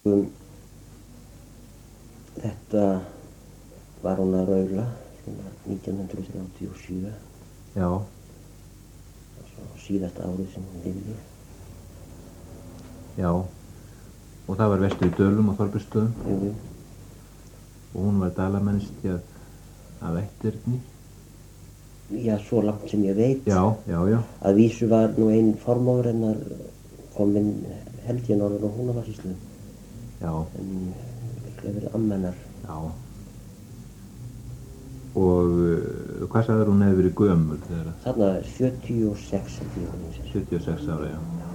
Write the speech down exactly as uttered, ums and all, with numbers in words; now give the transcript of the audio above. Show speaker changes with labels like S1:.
S1: Um, þetta var hún að raula svona nítján hundruð þrjátíu og sjö.
S2: Já.
S1: Svo síðasta árið sem hún lifði.
S2: Já. Og það var vestur í Dölum og Þorbrandsstöðum.
S1: Jú, jú.
S2: Og hún var dalamennskja af ættirni.
S1: Já, svo langt sem ég veit.
S2: Já, já, já.
S1: Að vísu var nú einn formóður hennar kominn held ég norður á Húnavatnssýslu.
S2: Já.
S1: En líklega verið ammennar.
S2: Já. Og uh, hvað sagður hún hefði verið gömul þegar?
S1: Þarna sjötíu og sex held ég.
S2: sjötíu og sex ára, já.